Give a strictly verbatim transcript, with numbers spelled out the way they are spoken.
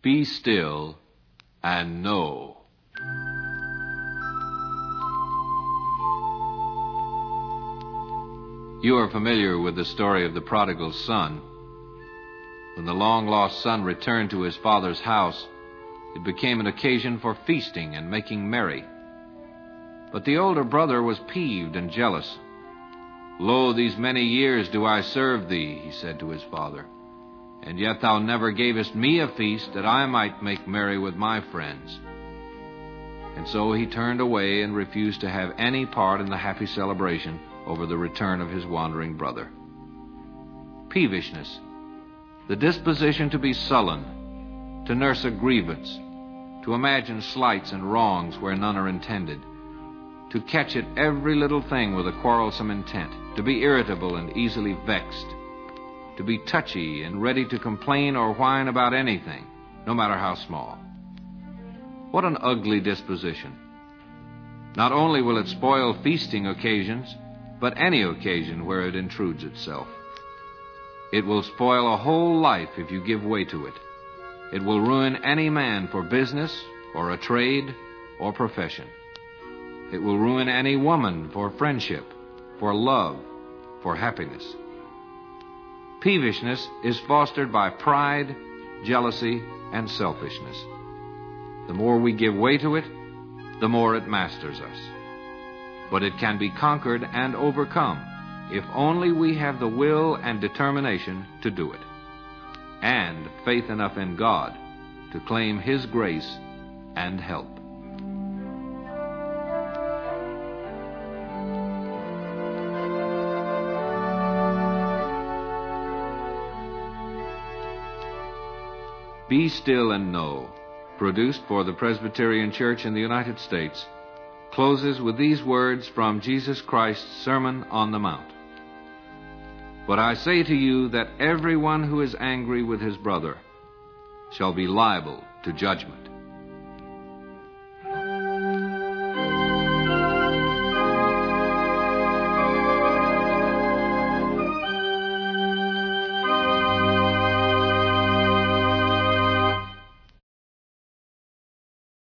Be still and know. You are familiar with the story of the prodigal son. When the long-lost son returned to his father's house, it became an occasion for feasting and making merry. But the older brother was peeved and jealous. "Lo, these many years do I serve thee," he said to his father, "and yet thou never gavest me a feast that I might make merry with my friends." And so he turned away and refused to have any part in the happy celebration over the return of his wandering brother. Peevishness, the disposition to be sullen, to nurse a grievance, to imagine slights and wrongs where none are intended, to catch at every little thing with a quarrelsome intent, to be irritable and easily vexed, to be touchy and ready to complain or whine about anything, no matter how small. What an ugly disposition. Not only will it spoil feasting occasions, but any occasion where it intrudes itself. It will spoil a whole life if you give way to it. It will ruin any man for business or a trade or profession. It will ruin any woman for friendship, for love, for happiness. Peevishness is fostered by pride, jealousy, and selfishness. The more we give way to it, the more it masters us. But it can be conquered and overcome if only we have the will and determination to do it, and faith enough in God to claim His grace and help. Be Still and Know, produced for the Presbyterian Church in the United States, closes with these words from Jesus Christ's Sermon on the Mount. "But I say to you that everyone who is angry with his brother shall be liable to judgment.